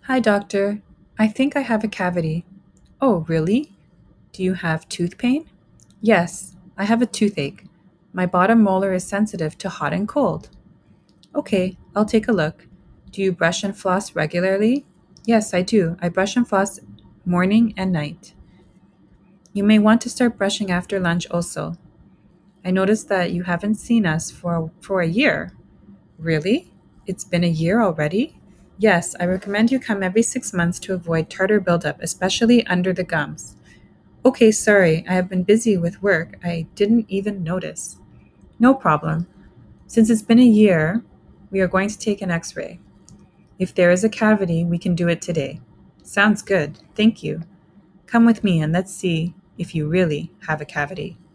Hi, doctor. I think I have a cavity. Oh, really? Do you have tooth pain? Yes, I have a toothache. My bottom molar is sensitive to hot and cold. Okay, I'll take a look. Do you brush and floss regularly? Yes, I do. I brush and floss morning and night. You may want to start brushing after lunch also. I noticed that you haven't seen us for a year. Really? It's been a year already? Yes, I recommend you come every 6 months to avoid tartar buildup, especially under the gums. Okay, sorry, I have been busy with work. I didn't even notice. No problem. Since it's been a year, we are going to take an x ray. If there is a cavity, we can do it today. Sounds good. Thank you. Come with me and let's see if you really have a cavity.